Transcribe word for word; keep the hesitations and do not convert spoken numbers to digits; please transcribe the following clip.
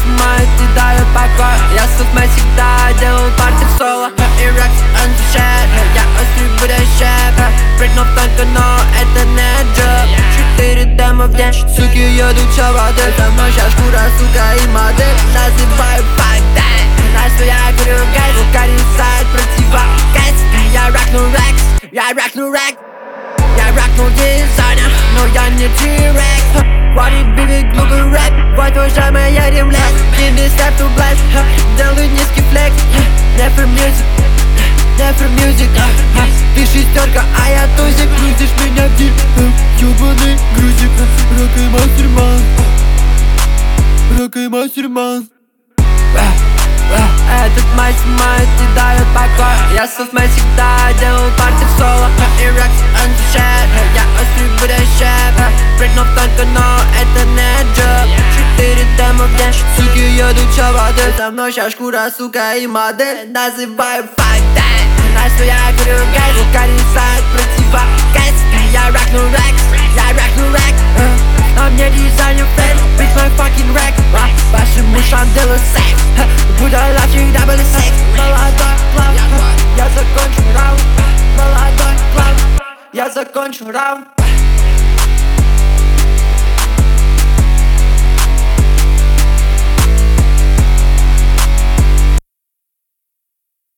снимают и дают покой. Я с Уфмой всегда делал парти в соло. И Рекс антишет, я острый будущее. Прыгнув только, но это не джоб. Четыре демо в день, суки едут чё воды. Со мной щас шкура, сука, и модель. Называю факты. Знаешь, что я курю гайс, укорил сайт противогаз. Я ракнул Рекс, я ракнул Рекс. Я ракнул дизайнер, но я не T-Rex. Варит бивик, глупый рэп. Вот уже мы едем в лес. Give me step to blast. Делаю низкий флекс. Не for music, не for music. Ты шестерка, а я тузик. Грузишь меня в дип, ёбаный грузик. Рок и мастерман, рок и мастерман. Этот май снимает и дает покой. Я с Уфмой всегда делал парти в соло. И Рекс антишет, я острый будущее. Прыгнув только, но это не джоб. Четыре демо в день, суки едут чё воды. Со мной щас шкура, сука, и модель. Называю факты. Знаешь, что я курю гайс, укорил сайт противогаз. Я ракнул Рекс, я ракнул Рекс. А мне дизайнер фейс, bitch my fucking wreck. Вашим ушам делаю секс. Буду лавчик, дабл секс. Молодой клав, я закончу раунд. Молодой клав, я закончу раунд.